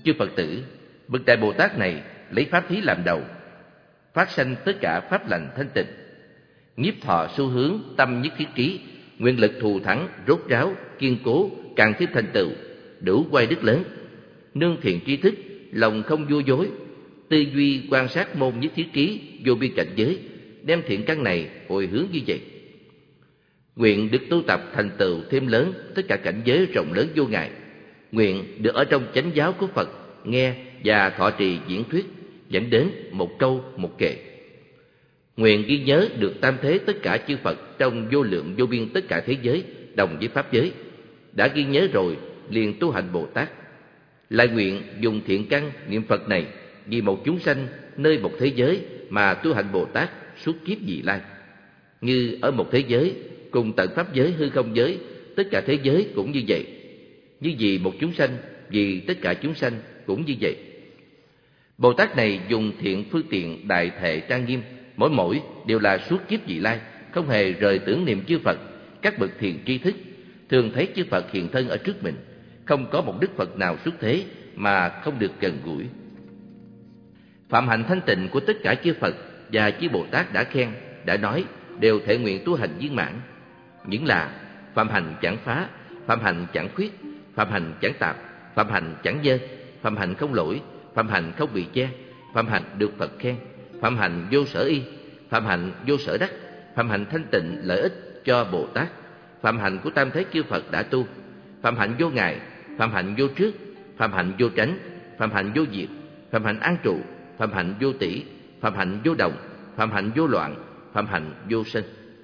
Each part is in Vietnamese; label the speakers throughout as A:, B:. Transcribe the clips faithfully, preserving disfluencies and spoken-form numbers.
A: Chư Phật tử, bậc Đại Bồ Tát này lấy pháp thí làm đầu, phát sanh tất cả pháp lành thanh tịnh. Nhiếp thọ xu hướng tâm nhất thiết trí, nguyện lực thù thắng, rốt ráo, kiên cố, càng thêm thành tựu, đủ quay đức lớn. Nương thiện tri thức, lòng không vô dối, tư duy quan sát môn nhất thiết trí, vô biên cảnh giới, đem thiện căn này hồi hướng như vậy. Nguyện được tu tập thành tựu thêm lớn tất cả cảnh giới rộng lớn vô ngại. Nguyện được ở trong chánh giáo của Phật, nghe và thọ trì diễn thuyết, dẫn đến một câu một kệ. Nguyện ghi nhớ được tam thế tất cả chư Phật trong vô lượng vô biên tất cả thế giới đồng với pháp giới. Đã ghi nhớ rồi liền tu hành Bồ Tát. Lại nguyện dùng thiện căn niệm Phật này vì một chúng sanh nơi một thế giới mà tu hành Bồ Tát suốt kiếp vị lai. Như ở một thế giới cùng tận pháp giới hư không giới, tất cả thế giới cũng như vậy. Như vì một chúng sanh, vì tất cả chúng sanh cũng như vậy. Bồ Tát này dùng thiện phương tiện đại thệ trang nghiêm, mỗi mỗi đều là suốt kiếp vị lai, không hề rời tưởng niệm chư Phật, các bậc thiện tri thức, thường thấy chư Phật hiện thân ở trước mình, không có một đức Phật nào xuất thế mà không được gần gũi. Phạm hạnh thanh tịnh của tất cả chư Phật và chư Bồ Tát đã khen, đã nói, đều thể nguyện tu hành viên mãn. Những là phạm hạnh chẳng phá, phạm hạnh chẳng khuyết, phạm hạnh chẳng tạp, phạm hạnh chẳng dơ, phạm hạnh không lỗi, phạm hạnh không bị che, phạm hạnh được Phật khen, phạm hạnh vô sở y, phạm hạnh vô sở đắc, phạm hạnh thanh tịnh lợi ích cho Bồ Tát, phạm hạnh của tam thế chư Phật đã tu, phạm hạnh vô ngại, phạm hạnh vô trước, phạm hạnh vô tránh, phạm hạnh vô diệt, phạm hạnh an trụ, phạm hạnh vô tỷ, phạm hạnh vô đồng, phạm hạnh vô loạn, phạm hạnh vô sanh.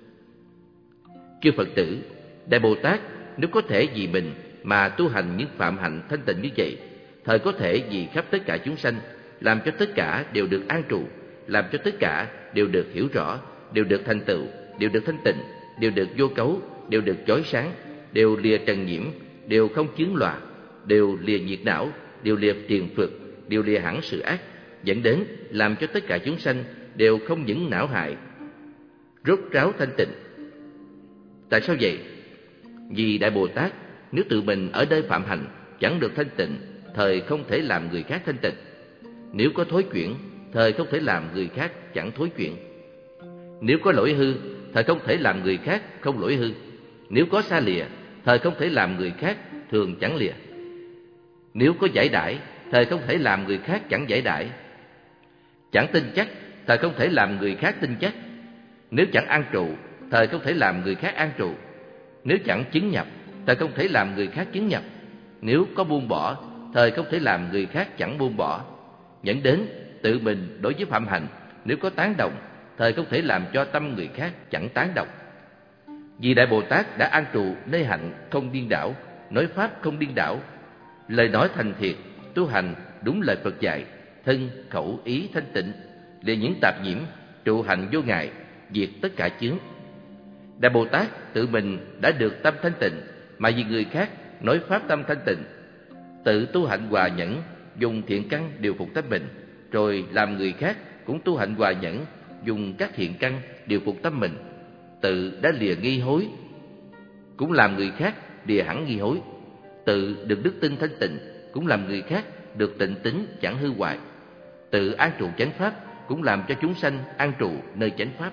A: Chư Phật tử, Đại Bồ Tát nếu có thể vì mình mà tu hành những phạm hạnh thanh tịnh như vậy, thời có thể vì khắp tất cả chúng sanh, làm cho tất cả đều được an trụ, làm cho tất cả đều được hiểu rõ, đều được thành tựu, đều được thanh tịnh, đều được vô cấu, đều được chói sáng, đều lìa trần nhiễm, đều không chướng lọa, đều lìa nhiệt não, đều lìa triền phược, đều lìa hẳn sự ác, dẫn đến làm cho tất cả chúng sanh đều không những não hại, rốt ráo thanh tịnh. Tại sao vậy? Vì Đại Bồ Tát nếu tự mình ở nơi phạm hành chẳng được thanh tịnh, thời không thể làm người khác thanh tịnh. Nếu có thối chuyển, thời không thể làm người khác chẳng thối chuyển. Nếu có lỗi hư, thời không thể làm người khác không lỗi hư. Nếu có xa lìa, thời không thể làm người khác thường chẳng lìa. Nếu có giải đãi, thời không thể làm người khác chẳng giải đãi. Chẳng tin chắc, thời không thể làm người khác tin chắc. Nếu chẳng an trụ, thời không thể làm người khác an trụ. Nếu chẳng chứng nhập, thời không thể làm người khác chứng nhập. Nếu có buông bỏ, thời không thể làm người khác chẳng buông bỏ. Dẫn đến tự mình đối với phạm hành, nếu có tán đồng, thời không thể làm cho tâm người khác chẳng tán đồng. Vì Đại Bồ Tát đã an trụ nơi hạnh không điên đảo, nói pháp không điên đảo, lời nói thành thiệt, tu hành đúng lời Phật dạy, thân khẩu ý thanh tịnh, lìa những tạp nhiễm, trụ hành vô ngại, diệt tất cả chướng. Đại Bồ Tát tự mình đã được tâm thanh tịnh, mà vì người khác nói pháp tâm thanh tịnh, tự tu hạnh hòa nhẫn, dùng thiện căn điều phục tâm mình, rồi làm người khác cũng tu hạnh hòa nhẫn, dùng các thiện căn điều phục tâm mình, tự đã lìa nghi hối, cũng làm người khác lìa hẳn nghi hối, tự được đức tin thanh tịnh, cũng làm người khác được tịnh tín chẳng hư hoại, tự an trụ chánh pháp, cũng làm cho chúng sanh an trụ nơi chánh pháp.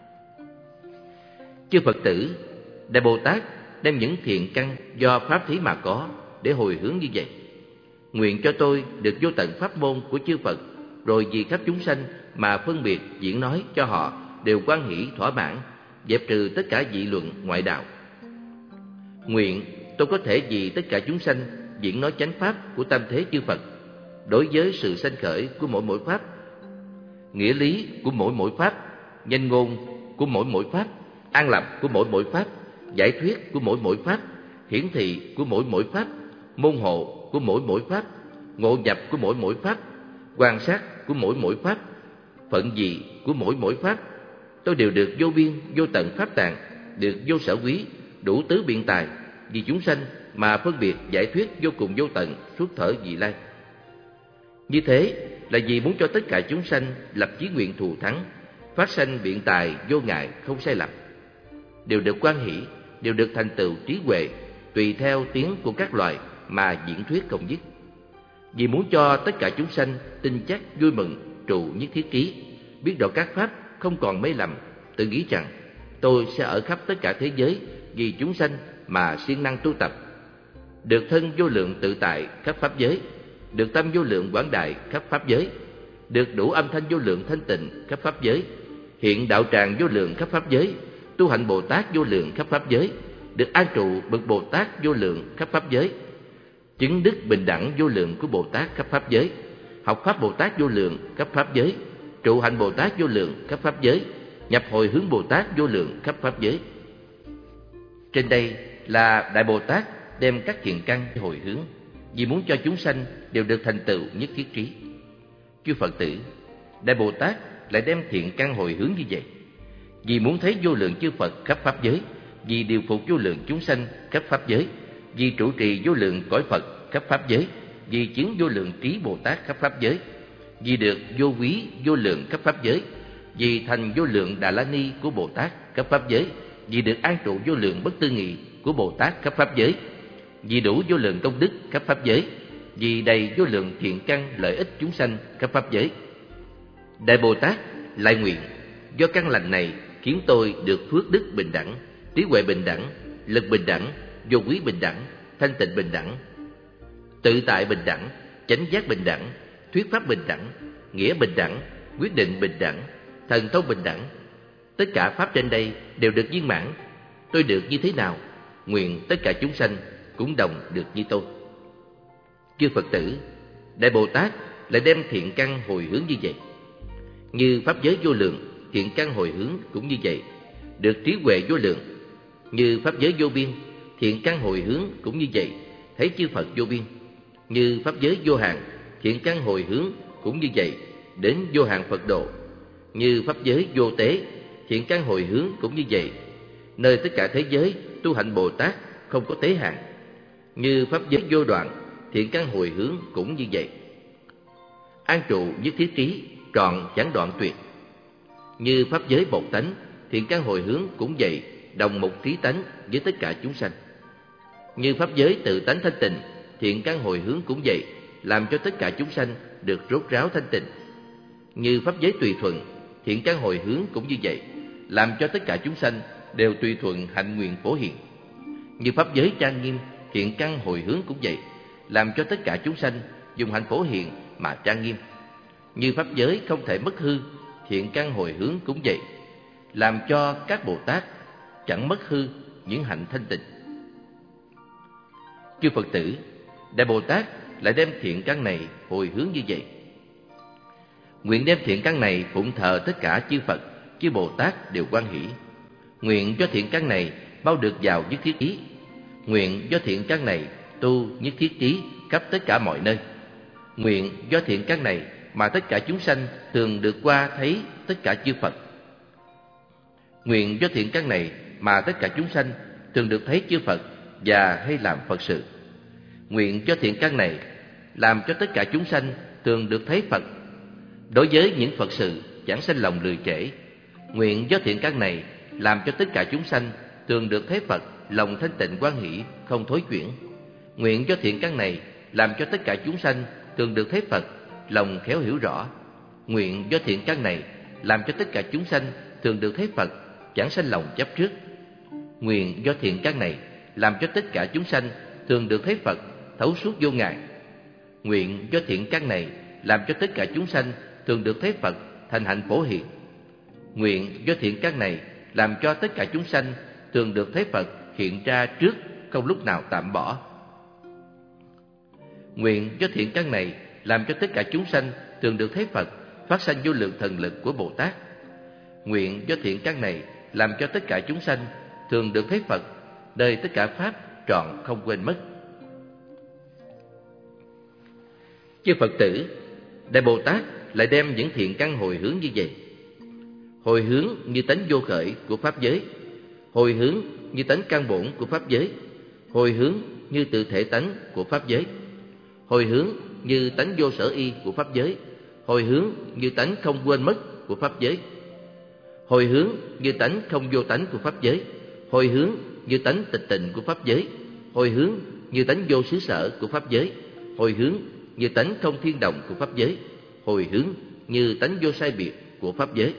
A: Chư Phật tử, Đại Bồ Tát đem những thiện căn do pháp thí mà có để hồi hướng như vậy. Nguyện cho tôi được vô tận pháp môn của chư Phật, rồi vì khắp chúng sanh mà phân biệt diễn nói cho họ đều quan hỷ thỏa mãn, dẹp trừ tất cả dị luận ngoại đạo. Nguyện tôi có thể vì tất cả chúng sanh diễn nói chánh pháp của tam thế chư Phật, đối với sự sanh khởi của mỗi mỗi pháp, nghĩa lý của mỗi mỗi pháp, danh ngôn của mỗi mỗi pháp, an lập của mỗi mỗi pháp, giải thuyết của mỗi mỗi pháp, hiển thị của mỗi mỗi pháp, môn hộ của mỗi mỗi pháp, ngộ nhập của mỗi mỗi pháp, quan sát của mỗi mỗi pháp, phận dị của mỗi mỗi pháp, tôi đều được vô biên vô tận pháp tạng, được vô sở quý, đủ tứ biện tài, vì chúng sanh mà phân biệt giải thuyết vô cùng vô tận suốt thở vị lai. Như thế là vì muốn cho tất cả chúng sanh lập chí nguyện thù thắng, phát sanh biện tài vô ngại không sai lầm, đều được quan hỷ, đều được thành tựu trí huệ, tùy theo tiếng của các loài mà diễn thuyết không dứt. Vì muốn cho tất cả chúng sanh tin chắc vui mừng trụ nhất thiết ký, biết rõ các pháp không còn mê lầm, tự nghĩ rằng tôi sẽ ở khắp tất cả thế giới vì chúng sanh mà siêng năng tu tập, được thân vô lượng tự tại khắp pháp giới, được tâm vô lượng quảng đại khắp pháp giới, được đủ âm thanh vô lượng thanh tịnh khắp pháp giới, hiện đạo tràng vô lượng khắp pháp giới, tu hạnh Bồ Tát vô lượng khắp pháp giới, được an trụ bậc Bồ Tát vô lượng khắp pháp giới, chứng đức bình đẳng vô lượng của Bồ Tát khắp pháp giới, học pháp Bồ Tát vô lượng khắp pháp giới, trụ hạnh Bồ Tát vô lượng khắp pháp giới, nhập hồi hướng Bồ Tát vô lượng khắp pháp giới. Trên đây là Đại Bồ Tát đem các thiện căn hồi hướng, vì muốn cho chúng sanh đều được thành tựu nhất thiết trí. Chư Phật tử, Đại Bồ Tát lại đem thiện căn hồi hướng như vậy, vì muốn thấy vô lượng chư Phật khắp pháp giới, vì điều phục vô lượng chúng sanh khắp pháp giới, vì trụ trì vô lượng cõi Phật khắp pháp giới, vì chứng vô lượng trí Bồ Tát khắp pháp giới, vì được vô quý vô lượng khắp pháp giới, vì thành vô lượng Đà La Ni của Bồ Tát khắp pháp giới, vì được an trụ vô lượng bất tư nghị của Bồ Tát khắp pháp giới, vì đủ vô lượng công đức khắp pháp giới, vì đầy vô lượng thiện căn lợi ích chúng sanh khắp pháp giới. Đại Bồ Tát lại nguyện do căn lành này khiến tôi được phước đức bình đẳng, trí huệ bình đẳng, lực bình đẳng, vô quý bình đẳng, thanh tịnh bình đẳng, tự tại bình đẳng, chánh giác bình đẳng, thuyết pháp bình đẳng, nghĩa bình đẳng, quyết định bình đẳng, thần thông bình đẳng. Tất cả pháp trên đây đều được viên mãn. Tôi được như thế nào, nguyện tất cả chúng sanh cũng đồng được như tôi. Chư Phật tử, Đại Bồ Tát lại đem thiện căn hồi hướng như vậy. Như pháp giới vô lượng, thiện căn hồi hướng cũng như vậy, được trí huệ vô lượng. Như pháp giới vô biên, thiện căn hồi hướng cũng như vậy, thấy chư Phật vô biên. Như pháp giới vô hạn, thiện căn hồi hướng cũng như vậy, đến vô hạn Phật độ. Như pháp giới vô tế, thiện căn hồi hướng cũng như vậy, nơi tất cả thế giới tu hạnh Bồ Tát không có tế hạn. Như pháp giới vô đoạn, thiện căn hồi hướng cũng như vậy, an trụ nhất thiết trí, trọn chẳng đoạn tuyệt. Như pháp giới bột tánh, thiện căn hồi hướng cũng vậy, đồng một trí tánh với tất cả chúng sanh. Như pháp giới tự tánh thanh tịnh, thiện căn hồi hướng cũng vậy, làm cho tất cả chúng sanh được rốt ráo thanh tịnh. Như pháp giới tùy thuận, thiện căn hồi hướng cũng như vậy, làm cho tất cả chúng sanh đều tùy thuận hạnh nguyện phổ hiền. Như pháp giới trang nghiêm, thiện căn hồi hướng cũng vậy, làm cho tất cả chúng sanh dùng hạnh phổ hiền mà trang nghiêm. Như pháp giới không thể mất hư, thiện căn hồi hướng cũng vậy, làm cho các Bồ Tát chẳng mất hư những hạnh thanh tịnh. Chư Phật tử, Đại Bồ Tát lại đem thiện căn này hồi hướng như vậy. Nguyện đem thiện căn này phụng thờ tất cả chư Phật, chư Bồ Tát đều hoan hỷ. Nguyện do thiện căn này bao được vào nhất thiết trí. Nguyện do thiện căn này tu nhất thiết trí khắp tất cả mọi nơi. Nguyện do thiện căn này mà tất cả chúng sanh thường được qua thấy tất cả chư Phật. Nguyện do thiện căn này mà tất cả chúng sanh thường được thấy chư Phật và hay làm Phật sự. Nguyện do thiện căn này làm cho tất cả chúng sanh thường được thấy Phật. Đối với những Phật sự chẳng sanh lòng lười trễ. Nguyện do thiện căn này làm cho tất cả chúng sanh thường được thấy Phật, lòng thanh tịnh hoan hỷ, không thối chuyển. Nguyện do thiện căn này làm cho tất cả chúng sanh thường được thấy Phật, lòng khéo hiểu rõ. Nguyện do thiện căn này làm cho tất cả chúng sanh thường được thấy Phật, chẳng sanh lòng chấp trước. Nguyện do thiện căn này làm cho tất cả chúng sanh thường được thấy Phật, thấu suốt vô ngại. Nguyện do thiện căn này làm cho tất cả chúng sanh thường được thấy Phật, thành hạnh phổ hiền. Nguyện do thiện căn này làm cho tất cả chúng sanh thường được thấy Phật hiện ra trước, không lúc nào tạm bỏ. Nguyện do thiện căn này làm cho tất cả chúng sanh thường được thấy Phật, phát sanh vô lượng thần lực của Bồ Tát. Nguyện do thiện căn này làm cho tất cả chúng sanh thường được thấy Phật, nơi tất cả pháp trọn không quên mất. Chư Phật tử, Đại Bồ Tát lại đem những thiện căn hồi hướng như vậy. Hồi hướng như tánh vô khởi của pháp giới, hồi hướng như tánh căn bổn của pháp giới, hồi hướng như tự thể tánh của pháp giới, hồi hướng như tánh vô sở y của pháp giới, hồi hướng như tánh không quên mất của pháp giới, hồi hướng như tánh không vô tánh của pháp giới, hồi hướng như tánh tịch tịnh của pháp giới, hồi hướng như tánh vô xứ sở của pháp giới, hồi hướng như tánh không thiên động của pháp giới, hồi hướng như tánh vô sai biệt của pháp giới.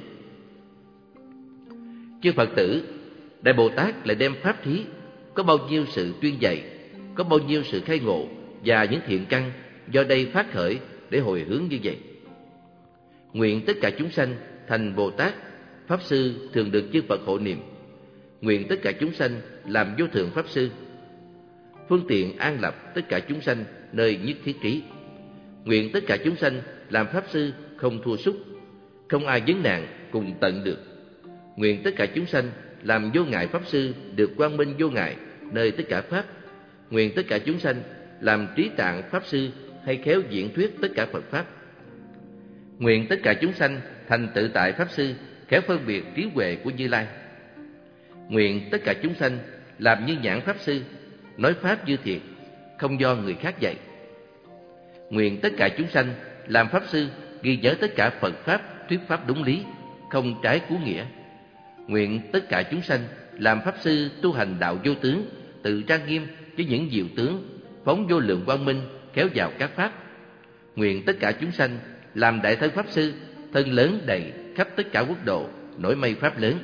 A: Chư Phật tử, Đại Bồ Tát lại đem pháp thí, có bao nhiêu sự tuyên dạy, có bao nhiêu sự khai ngộ và những thiện căn do đây phát khởi để hồi hướng như vậy. Nguyện tất cả chúng sanh thành Bồ Tát, Pháp Sư thường được chư Phật hộ niệm. Nguyện tất cả chúng sanh làm vô thượng Pháp Sư, phương tiện an lập tất cả chúng sanh nơi nhất thiết trí. Nguyện tất cả chúng sanh làm Pháp Sư không thua sút, không ai vấn nạn cùng tận được. Nguyện tất cả chúng sanh làm vô ngại Pháp Sư được quang minh vô ngại nơi tất cả Pháp. Nguyện tất cả chúng sanh làm trí tạng Pháp Sư hay khéo diễn thuyết tất cả Phật Pháp. Nguyện tất cả chúng sanh thành tự tại Pháp Sư, khéo phân biệt trí huệ của Như Lai. Nguyện tất cả chúng sanh làm như nhãn Pháp Sư, nói Pháp như thiệt, không do người khác dạy. Nguyện tất cả chúng sanh làm Pháp Sư, ghi nhớ tất cả Phật Pháp, thuyết Pháp đúng lý, không trái cú nghĩa. Nguyện tất cả chúng sanh làm Pháp Sư tu hành đạo vô tướng, tự trang nghiêm với những diệu tướng, phóng vô lượng quang minh, kéo vào các Pháp. Nguyện tất cả chúng sanh làm Đại Thân Pháp Sư, thân lớn đầy khắp tất cả quốc độ, nổi mây Pháp lớn,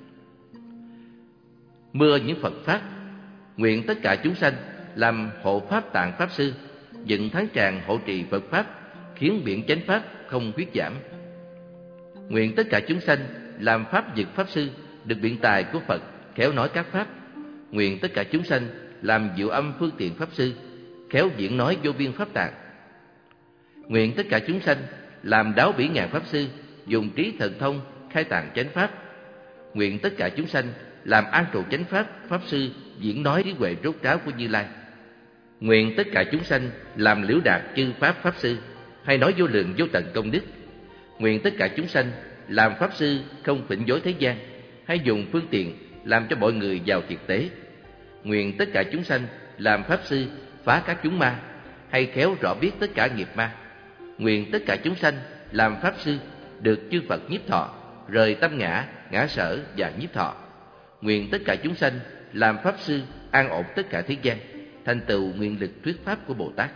A: mưa những Phật Pháp. Nguyện tất cả chúng sanh làm hộ Pháp Tạng Pháp Sư, dựng thắng tràng hộ trì Phật Pháp, khiến biển chánh Pháp không khuyết giảm. Nguyện tất cả chúng sanh làm Pháp Dực Pháp Sư, được biện tài của Phật, khéo nói các Pháp. Nguyện tất cả chúng sanh làm diệu âm phương tiện Pháp Sư, khéo diễn nói vô biên Pháp Tạng. Nguyện tất cả chúng sanh làm đáo bỉ ngàn Pháp Sư, dùng trí thần thông khai tạng chánh Pháp. Nguyện tất cả chúng sanh làm an trụ chánh Pháp, Pháp Sư diễn nói trí huệ rốt ráo của Như Lai. Nguyện tất cả chúng sanh làm liễu đạt chư Pháp Pháp Sư, hay nói vô lượng vô tận công đức. Nguyện tất cả chúng sanh làm Pháp Sư không phỉnh dối thế gian, hay dùng phương tiện làm cho mọi người vào thiệt tế. Nguyện tất cả chúng sanh làm Pháp Sư phá các chúng ma, hay khéo rõ biết tất cả nghiệp ma. Nguyện tất cả chúng sanh làm Pháp Sư được chư Phật nhiếp thọ, rời tâm ngã, ngã sở và nhiếp thọ. Nguyện tất cả chúng sanh làm Pháp Sư an ổn tất cả thế gian, thành tựu nguyện lực thuyết Pháp của Bồ Tát.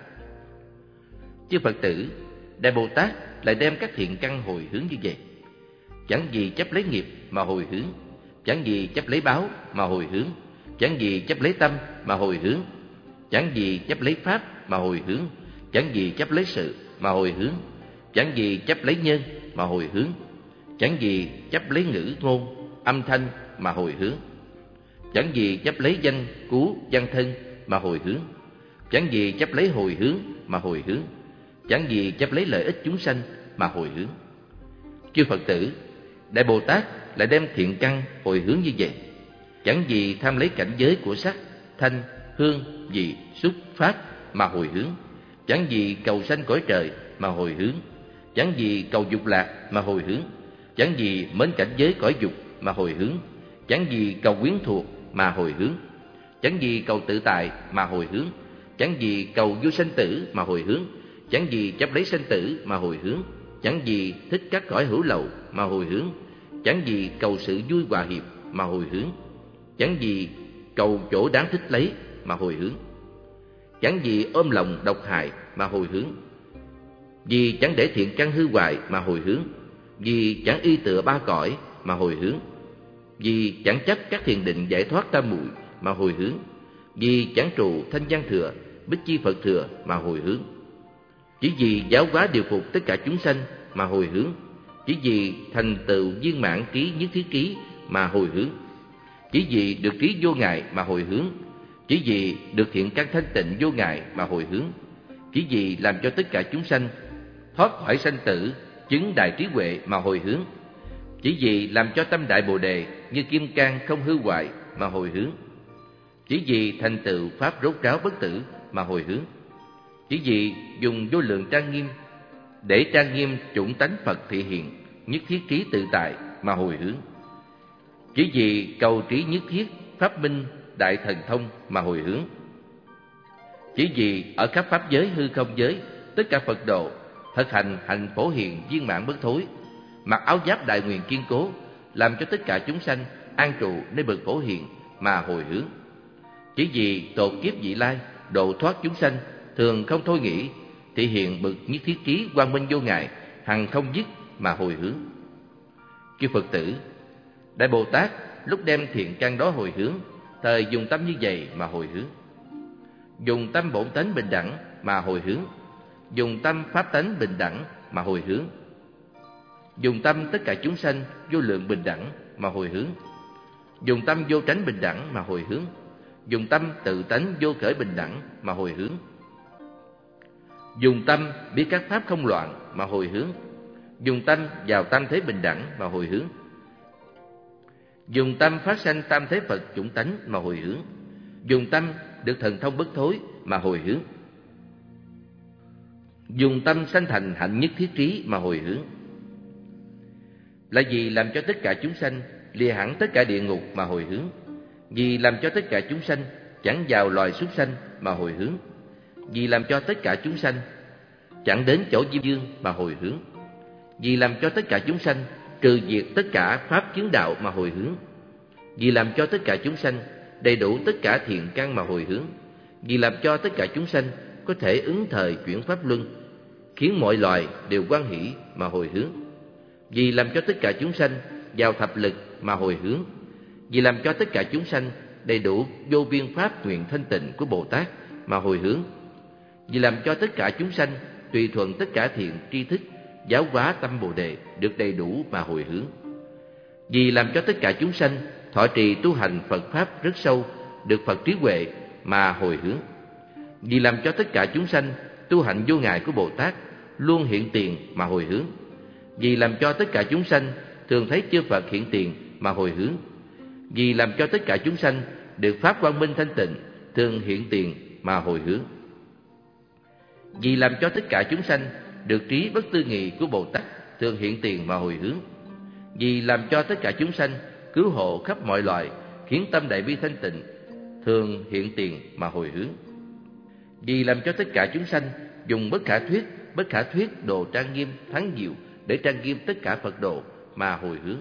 A: Chư Phật tử, Đại Bồ Tát lại đem các thiện căn hồi hướng như vậy. Chẳng gì chấp lấy nghiệp mà hồi hướng, chẳng gì chấp lấy báo mà hồi hướng, chẳng gì chấp lấy tâm mà hồi hướng, chẳng gì chấp lấy Pháp mà hồi hướng, chẳng gì chấp lấy sự mà hồi hướng, chẳng gì chấp lấy nhân mà hồi hướng, chẳng gì chấp lấy ngữ ngôn, âm thanh mà hồi hướng, chẳng gì chấp lấy danh cú văn thân mà hồi hướng, chẳng gì chấp lấy hồi hướng mà hồi hướng, chẳng gì chấp lấy lợi ích chúng sanh mà hồi hướng. Chư Phật tử, Đại Bồ Tát lại đem thiện căn hồi hướng như vậy. Chẳng gì tham lấy cảnh giới của sắc, thanh, hương, vị, xúc, pháp mà hồi hướng, chẳng gì cầu sanh cõi trời mà hồi hướng, chẳng gì cầu dục lạc mà hồi hướng, chẳng gì mến cảnh giới cõi dục mà hồi hướng, chẳng gì cầu quyến thuộc mà hồi hướng, chẳng gì cầu tự tại mà hồi hướng, chẳng gì cầu vô sanh tử mà hồi hướng, chẳng gì chấp lấy sanh tử mà hồi hướng, chẳng gì thích các cõi hữu lậu mà hồi hướng, chẳng gì cầu sự vui hòa hiệp mà hồi hướng, chẳng gì cầu chỗ đáng thích lấy mà hồi hướng, chẳng gì ôm lòng độc hại mà hồi hướng, vì chẳng để thiện căn hư hoại mà hồi hướng, vì chẳng y tựa ba cõi mà hồi hướng, vì chẳng chấp các thiền định giải thoát tam muội mà hồi hướng, vì chẳng trụ thanh văn thừa, bích chi Phật thừa mà hồi hướng, chỉ vì giáo hóa điều phục tất cả chúng sanh mà hồi hướng, chỉ vì thành tựu viên mãn trí nhất thiết trí mà hồi hướng, chỉ vì được trí vô ngại mà hồi hướng, chỉ vì được thiện căn thanh tịnh vô ngại mà hồi hướng, chỉ vì làm cho tất cả chúng sanh thoát khỏi sanh tử, chứng đại trí huệ mà hồi hướng, chỉ vì làm cho tâm đại bồ đề như kim cang không hư hoại mà hồi hướng, chỉ vì thành tựu pháp rốt ráo bất tử mà hồi hướng, chỉ vì dùng vô lượng trang nghiêm để trang nghiêm chủng tánh Phật thị hiện nhất thiết trí tự tại mà hồi hướng, chỉ vì cầu trí nhất thiết pháp minh đại thần thông mà hồi hướng, chỉ vì ở khắp pháp giới hư không giới tất cả Phật độ thực hành hạnh phổ hiền viên mãn bất thối, mặc áo giáp đại nguyện kiên cố, làm cho tất cả chúng sanh an trụ nơi bậc phổ hiền mà hồi hướng, chỉ vì tột kiếp vị lai độ thoát chúng sanh thường không thôi nghĩ, thể hiện bậc nhất thiết trí quang minh vô ngại, hằng không dứt mà hồi hướng. Chư Phật tử, Đại Bồ Tát lúc đem thiện căn đó hồi hướng, thời dùng tâm như vậy mà hồi hướng. Dùng tâm bổn tánh bình đẳng mà hồi hướng. Dùng tâm pháp tánh bình đẳng mà hồi hướng. Dùng tâm tất cả chúng sanh vô lượng bình đẳng mà hồi hướng. Dùng tâm vô tránh bình đẳng mà hồi hướng. Dùng tâm tự tánh vô khởi bình đẳng mà hồi hướng. Dùng tâm biết các pháp không loạn mà hồi hướng. Dùng tâm vào tam thế bình đẳng mà hồi hướng. Dùng tâm phát sanh tam thế Phật chủng tánh mà hồi hướng. Dùng tâm được thần thông bất thối mà hồi hướng. Dùng tâm sanh thành hạnh nhất thiết trí mà hồi hướng. Là vì làm cho tất cả chúng sanh lìa hẳn tất cả địa ngục mà hồi hướng. Vì làm cho tất cả chúng sanh chẳng vào loài súc sanh mà hồi hướng. Vì làm cho tất cả chúng sanh chẳng đến chỗ diêm dương mà hồi hướng. Vì làm cho tất cả chúng sanh trừ diệt tất cả pháp chứng đạo mà hồi hướng. Vì làm cho tất cả chúng sanh đầy đủ tất cả thiện căn mà hồi hướng. Vì làm cho tất cả chúng sanh có thể ứng thời chuyển pháp luân, khiến mọi loài đều hoan hỷ mà hồi hướng. Vì làm cho tất cả chúng sanh vào thập lực mà hồi hướng. Vì làm cho tất cả chúng sanh đầy đủ vô biên pháp nguyện thanh tịnh của Bồ Tát mà hồi hướng. Vì làm cho tất cả chúng sanh tùy thuận tất cả thiện tri thức, giáo hóa tâm Bồ Đề được đầy đủ mà hồi hướng. Vì làm cho tất cả chúng sanh thọ trì tu hành Phật pháp rất sâu, được Phật trí huệ mà hồi hướng. Vì làm cho tất cả chúng sanh tu hạnh vô ngại của Bồ Tát luôn hiện tiền mà hồi hướng. Vì làm cho tất cả chúng sanh thường thấy chư Phật hiện tiền mà hồi hướng. Vì làm cho tất cả chúng sanh được pháp quang minh thanh tịnh thường hiện tiền mà hồi hướng. Vì làm cho tất cả chúng sanh được trí bất tư nghị của Bồ Tát thường hiện tiền mà hồi hướng. Vì làm cho tất cả chúng sanh cứu hộ khắp mọi loài, khiến tâm đại bi thanh tịnh thường hiện tiền mà hồi hướng. Vì làm cho tất cả chúng sanh dùng bất khả thuyết, bất khả thuyết đồ trang nghiêm thắng diệu để trang nghiêm tất cả Phật độ mà hồi hướng.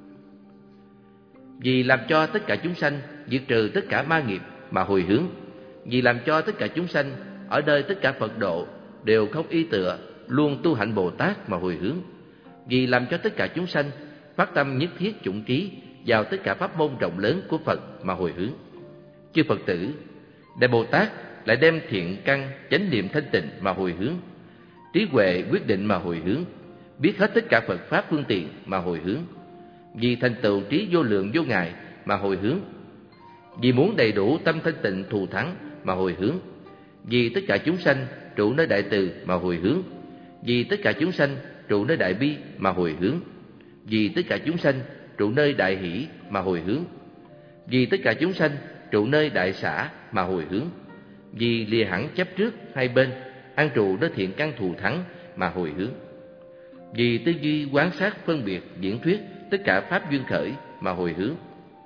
A: Vì làm cho tất cả chúng sanh diệt trừ tất cả ma nghiệp mà hồi hướng. Vì làm cho tất cả chúng sanh ở nơi tất cả Phật độ đều không y tựa, luôn tu hạnh Bồ Tát mà hồi hướng. Vì làm cho tất cả chúng sanh phát tâm nhất thiết chủng trí vào tất cả pháp môn rộng lớn của Phật mà hồi hướng. Chư Phật tử, Đại Bồ Tát lại đem thiện căn chánh niệm thanh tịnh mà hồi hướng, trí huệ quyết định mà hồi hướng, biết hết tất cả Phật pháp phương tiện mà hồi hướng. Vì thành tựu trí vô lượng vô ngại mà hồi hướng. Vì muốn đầy đủ tâm thanh tịnh thù thắng mà hồi hướng. Vì tất cả chúng sanh trụ nơi đại từ mà hồi hướng. Vì tất cả chúng sanh trụ nơi đại bi mà hồi hướng. Vì tất cả chúng sanh trụ nơi đại hỷ mà hồi hướng. Vì tất cả chúng sanh trụ nơi đại xã mà hồi hướng. Vì lìa hẳn chấp trước hai bên, an trụ nơi thiện căn thù thắng mà hồi hướng. Vì tư duy quán sát phân biệt diễn thuyết tất cả pháp duyên khởi mà hồi hướng.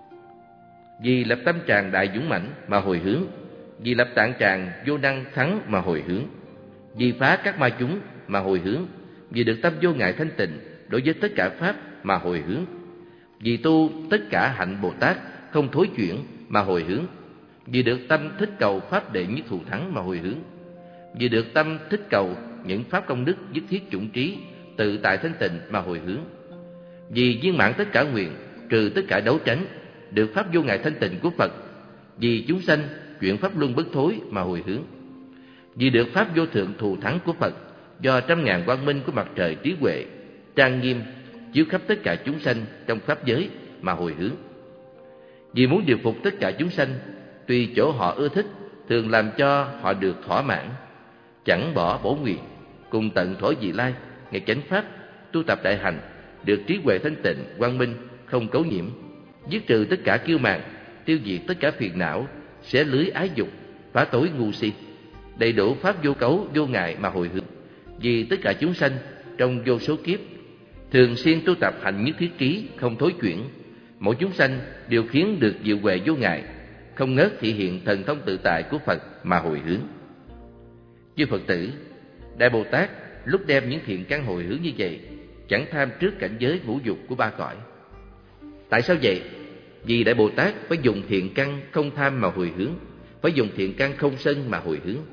A: Vì lập tâm tràng đại dũng mãnh mà hồi hướng. Vì lập tạng tràng vô năng thắng mà hồi hướng. Vì phá các ma chúng mà hồi hướng. Vì được tâm vô ngại thanh tịnh đối với tất cả pháp mà hồi hướng. Vì tu tất cả hạnh Bồ Tát không thối chuyển mà hồi hướng. Vì được tâm thích cầu pháp đệ nhất thù thắng mà hồi hướng. Vì được tâm thích cầu những pháp công đức nhất thiết chủng trí tự tại thanh tịnh mà hồi hướng. Vì viên mãn tất cả nguyện, trừ tất cả đấu tranh, được pháp vô ngại thanh tịnh của Phật. Vì chúng sanh chuyển pháp luân bất thối mà hồi hướng. Vì được pháp vô thượng thù thắng của Phật, do trăm ngàn quang minh của mặt trời trí huệ trang nghiêm chiếu khắp tất cả chúng sanh trong pháp giới mà hồi hướng. Vì muốn điều phục tất cả chúng sanh, tùy chỗ họ ưa thích, thường làm cho họ được thỏa mãn, chẳng bỏ bổ nguyện, cùng tận thổ vị lai, ngày chánh pháp, tu tập đại hành, được trí huệ thanh tịnh, quang minh, không cấu nhiễm, dứt trừ tất cả kiêu mạn, tiêu diệt tất cả phiền não, xé lưới ái dục, phá tối ngu si, đầy đủ pháp vô cấu, vô ngại mà hồi hướng. Vì tất cả chúng sanh trong vô số kiếp thường xuyên tu tập hạnh nhất thiết trí, không thối chuyển, mỗi chúng sanh đều khiến được diệu huệ vô ngại, không ngớt thị hiện thần thông tự tại của Phật mà hồi hướng. Chư Phật tử, Đại Bồ Tát lúc đem những thiện căn hồi hướng như vậy, chẳng tham trước cảnh giới ngũ dục của ba cõi. Tại sao vậy? Vì Đại Bồ Tát phải dùng thiện căn không tham mà hồi hướng, phải dùng thiện căn không sân mà hồi hướng,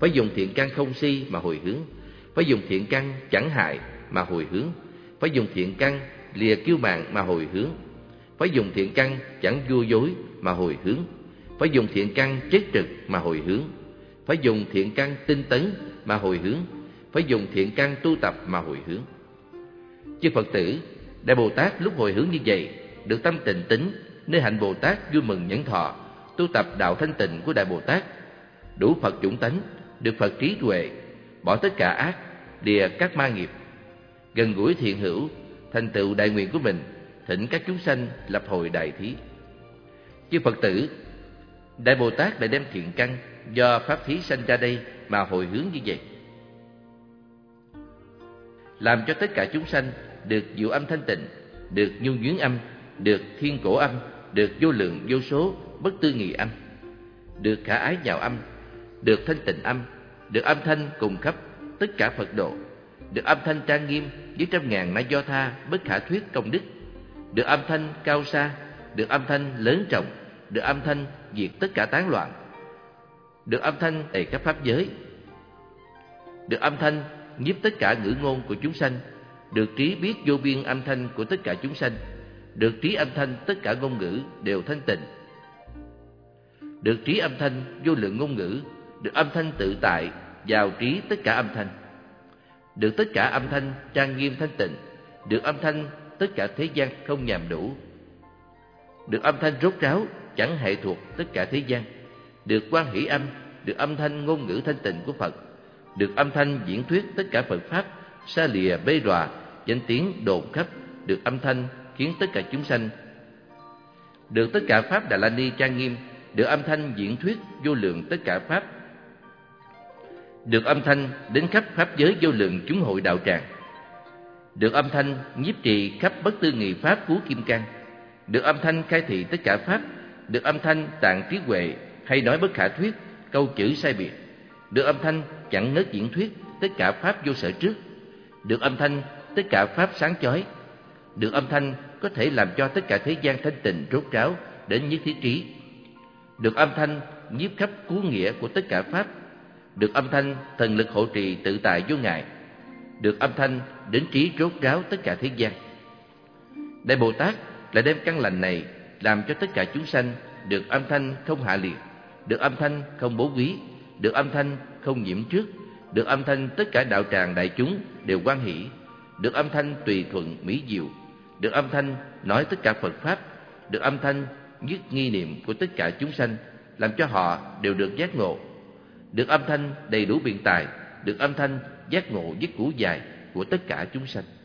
A: phải dùng thiện căn không si mà hồi hướng, phải dùng thiện căn chẳng hại mà hồi hướng, phải dùng thiện căn lìa kiêu mạn mà hồi hướng, phải dùng thiện căn chẳng vua dối mà hồi hướng, phải dùng thiện căn chết trực mà hồi hướng, phải dùng thiện căn tinh tấn mà hồi hướng, phải dùng thiện căn tu tập mà hồi hướng. Chư Phật tử, Đại Bồ Tát lúc hồi hướng như vậy, được tâm tịnh tín, nơi hạnh Bồ Tát vui mừng nhẫn thọ, tu tập đạo thanh tịnh của Đại Bồ Tát, đủ Phật chủng tánh, được Phật trí tuệ, bỏ tất cả ác, lìa các ma nghiệp, gần gũi thiện hữu, thành tựu đại nguyện của mình, thỉnh các chúng sanh lập hồi đại thí. Chư Phật tử, Đại Bồ Tát đã đem thiện căn do pháp thí sanh ra đây mà hồi hướng như vậy, làm cho tất cả chúng sanh được diệu âm thanh tịnh, được nhu duyên âm, được thiên cổ âm, được vô lượng vô số bất tư nghị âm, được khả ái nhạo âm, được thanh tịnh âm, được âm thanh cùng khắp tất cả Phật độ, được âm thanh trang nghiêm với trăm ngàn na do tha bất khả thuyết công đức, được âm thanh cao xa, được âm thanh lớn trọng, được âm thanh diệt tất cả tán loạn, được âm thanh đầy các pháp giới, được âm thanh nhiếp tất cả ngữ ngôn của chúng sanh, được trí biết vô biên âm thanh của tất cả chúng sanh, được trí âm thanh tất cả ngôn ngữ đều thanh tịnh, được trí âm thanh vô lượng ngôn ngữ, được âm thanh tự tại vào trí tất cả âm thanh, được tất cả âm thanh trang nghiêm thanh tịnh, được âm thanh tất cả thế gian không nhàm đủ, được âm thanh rốt ráo chẳng hệ thuộc tất cả thế gian, được quan hỷ âm, được âm thanh ngôn ngữ thanh tịnh của Phật, được âm thanh diễn thuyết tất cả Phật pháp xa lìa bê đọa danh tiếng đồn khắp, được âm thanh khiến tất cả chúng sanh, được tất cả pháp Đà La Ni trang nghiêm, được âm thanh diễn thuyết vô lượng tất cả pháp, được âm thanh đến khắp pháp giới vô lượng chúng hội đạo tràng, được âm thanh nhiếp trì khắp bất tư nghị pháp cứu kim cang, được âm thanh khai thị tất cả pháp, được âm thanh tạng trí huệ hay nói bất khả thuyết câu chữ sai biệt, được âm thanh chẳng ngớt diễn thuyết tất cả pháp vô sở trước, được âm thanh tất cả pháp sáng chói, được âm thanh có thể làm cho tất cả thế gian thanh tịnh rốt ráo đến nhất thiết trí, được âm thanh nhiếp khắp cứu nghĩa của tất cả pháp, được âm thanh thần lực hộ trì tự tại vô ngại, được âm thanh đến trí rốt ráo tất cả thế gian. Đại Bồ Tát lại đem căn lành này làm cho tất cả chúng sanh được âm thanh không hạ liệt, được âm thanh không bố quý, được âm thanh không nhiễm trước, được âm thanh tất cả đạo tràng đại chúng đều hoan hỷ, được âm thanh tùy thuận mỹ diệu, được âm thanh nói tất cả Phật pháp, được âm thanh nhất nghi niệm của tất cả chúng sanh, làm cho họ đều được giác ngộ, được âm thanh đầy đủ biện tài, được âm thanh giác ngộ với củ dài của tất cả chúng sanh.